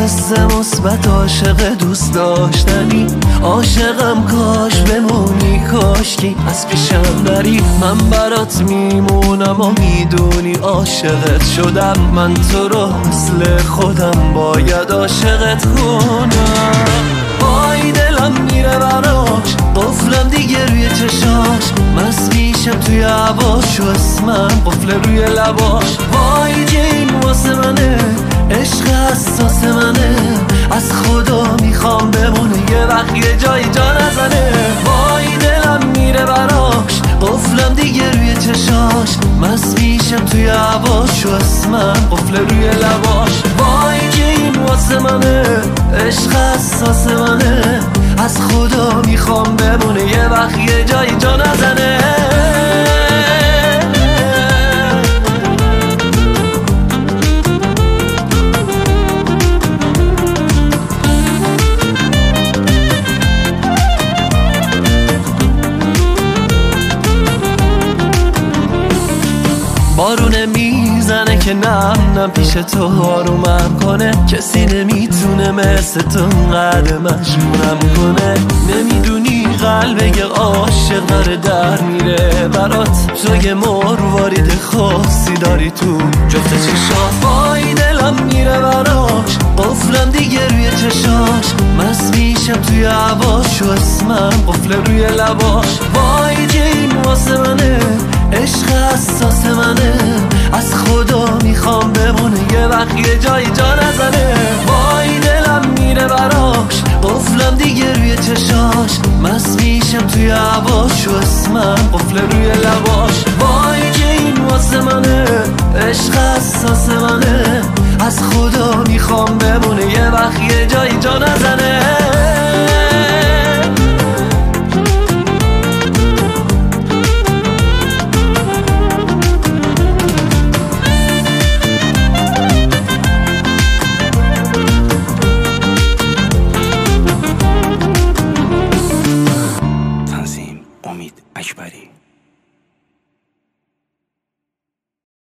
حس مثبت، عاشق دوست داشتنی، عاشقم کاش بمونی، کاشکی از پیشم نری. من برات میمونم و میدونی عاشقت شدم، من تو رو مثل خودم باید عاشقت کنم. وای دلم میره براش، قفلم دیگه روی چشاش، مست میشم توی هواش و اسمم قفل روی لباش. وای جین واسه منه، عشق حساس منه، از خدا میخوام بمونه یه وقت یه جایی جا نزنه. وای دلم میره براش، قفلم دیگه روی چشاش، مست میشم توی هواش و اسمم قفل روی لباش. وای جین واسه منه، عشق حساس منه، از خدا میخوام بمونه یه وقت یه جایی جا نزنه. بارونه میزنه که نم پیش تو آرومم کنه، کسی نمیتونه مثل تو انقدر مجبورم کنه. نمیدونی قلب یه عاشق داره در میره برات، تو یه مروارید خاصی داری تو جفت چشات. وای دلم میره براش، قفلم دیگه روی چشاش، مست میشم توی هواش و اسمم قفل روی لباش. وای جین واسه منه، عشق حساس منه، از خدا میخوام بمونه یه وقت یه جایی جا نزنه. وای دلم میره براش، قفلم دیگه روی چشاش، مست میشم توی هواش و اسمم قفل روی لباش. وای جین واسه منه، عشق حساس منه، از خدا میخوام بمونه یه وقت یه جایی جا نزنه.